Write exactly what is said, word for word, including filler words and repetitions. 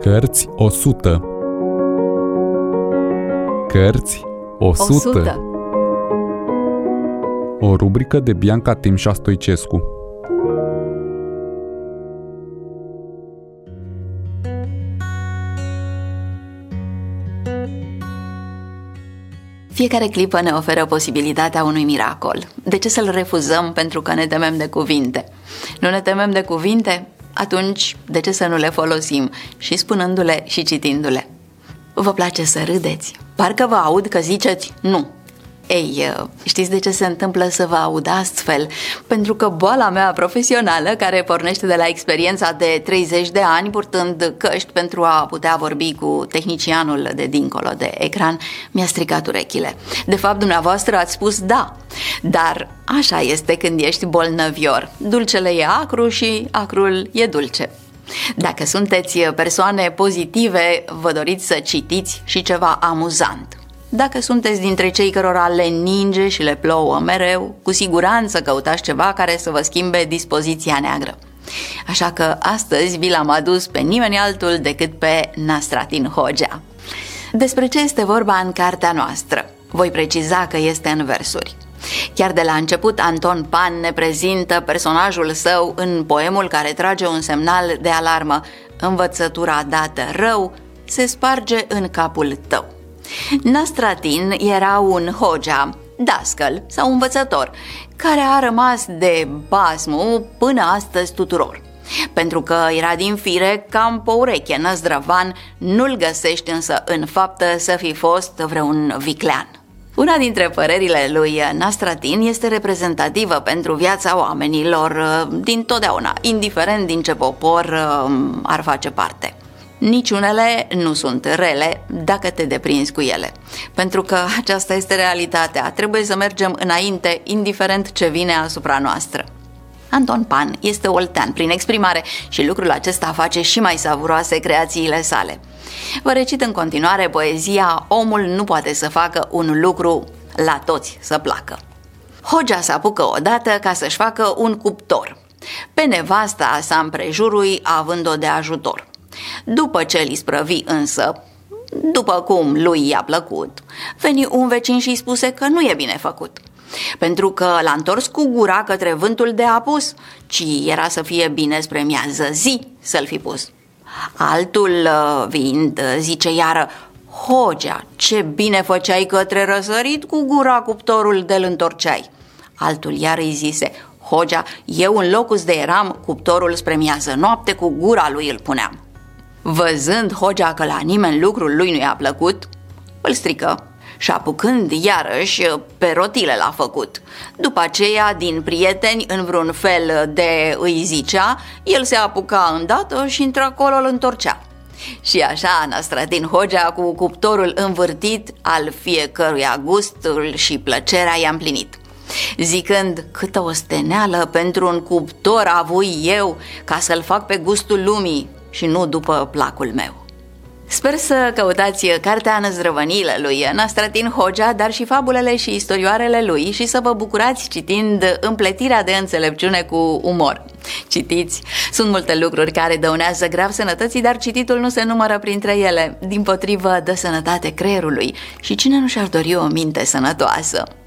Cărți o sută. Cărți o sută. O rubrică de Bianca Timșa Stoicescu. Fiecare clipă ne oferă posibilitatea unui miracol. De ce să-l refuzăm pentru că ne temem de cuvinte? Nu ne temem de cuvinte? Atunci, de ce să nu le folosim și spunându-le și citindu-le? Vă place să râdeți? Parcă vă aud că ziceți nu. Ei, știți de ce se întâmplă să vă aud astfel? Pentru că boala mea profesională, care pornește de la experiența de treizeci de ani purtând căști pentru a putea vorbi cu tehnicianul de dincolo de ecran, mi-a stricat urechile. De fapt, dumneavoastră ați spus da, dar așa este când ești bolnăvior. Dulcele e acru și acrul e dulce. Dacă sunteți persoane pozitive, vă doriți să citiți și ceva amuzant. Dacă sunteți dintre cei cărora le ninge și le plouă mereu, cu siguranță căutați ceva care să vă schimbe dispoziția neagră. Așa că astăzi vi l-am adus pe nimeni altul decât pe Nastratin Hogea. Despre ce este vorba în cartea noastră? Voi preciza că este în versuri. Chiar de la început, Anton Pan ne prezintă personajul său în poemul care trage un semnal de alarmă. Învățătura dată rău se sparge în capul tău. Nastratin era un Hogea, dascăl sau învățător, care a rămas de basmul până astăzi tuturor. Pentru că era din fire cam pe ureche năzdrăvan, nu-l găsești însă în faptă să fi fost vreun viclean. Una dintre părerile lui Nastratin este reprezentativă pentru viața oamenilor din totdeauna, indiferent din ce popor ar face parte. Niciunele nu sunt rele dacă te deprinzi cu ele, pentru că aceasta este realitatea, trebuie să mergem înainte, indiferent ce vine asupra noastră. Anton Pan este oltean prin exprimare și lucrul acesta face și mai savuroase creațiile sale. Vă recit în continuare poezia Omul nu poate să facă un lucru la toți să placă. Hogea se apucă odată ca să-și facă un cuptor. Pe nevasta sa împrejurui având-o de ajutor. După ce l-i sprăvi însă, după cum lui i-a plăcut, veni un vecin și-i spuse că nu e bine făcut, pentru că l-a întors cu gura către vântul de apus, ci era să fie bine spre miază zi să-l fi pus. Altul vind zice iară: Hogea, ce bine făceai către răsărit cu gura cuptorul de-l întorceai. Altul iar îi zise: Hogea, eu în locul de eram, cuptorul spre miază noapte cu gura lui îl puneam. Văzând Hogea că la nimeni lucrul lui nu i-a plăcut, îl strică și apucând iarăși pe rotile l-a făcut. După aceea, din prieteni, în vreun fel de îi zicea, el se apuca îndată și într-acolo îl întorcea. Și așa Nastratin Hogea, cu cuptorul învârtit, al fiecăruia gustul și plăcerea i-a împlinit, zicând: câtă osteneală pentru un cuptor avui eu, ca să-l fac pe gustul lumii și nu după placul meu. Sper să căutați cartea Năzdrăvăniile lui Nastratin Hogea, dar și fabulele și istorioarele lui și să vă bucurați citind împletirea de înțelepciune cu umor. Citiți, sunt multe lucruri care dăunează grav sănătății, dar cititul nu se numără printre ele. Dimpotrivă, dă sănătate creierului și cine nu și-ar dori o minte sănătoasă?